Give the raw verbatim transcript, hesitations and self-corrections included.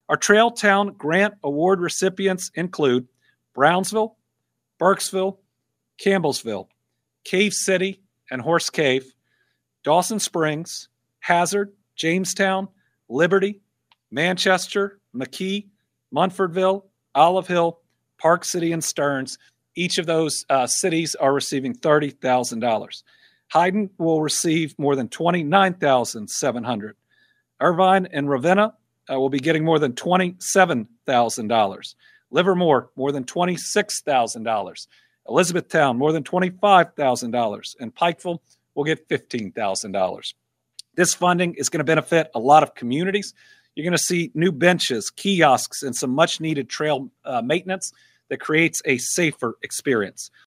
Our Trail Town Grant Award recipients include Brownsville, Burkesville, Campbellsville, Cave City and Horse Cave, Dawson Springs, Hazard, Jamestown, Liberty, Manchester, McKee, Munfordville, Olive Hill, Park City, and Stearns. Each of those uh, cities are receiving thirty thousand dollars. Hyden will receive more than twenty-nine thousand seven hundred dollars. Irvine and Ravenna uh, will be getting more than twenty-seven thousand dollars. Livermore, more than twenty-six thousand dollars. Elizabethtown, more than twenty-five thousand dollars. And Pikeville will get fifteen thousand dollars. This funding is going to benefit a lot of communities. You're going to see new benches, kiosks, and some much-needed trail uh, maintenance that creates a safer experience.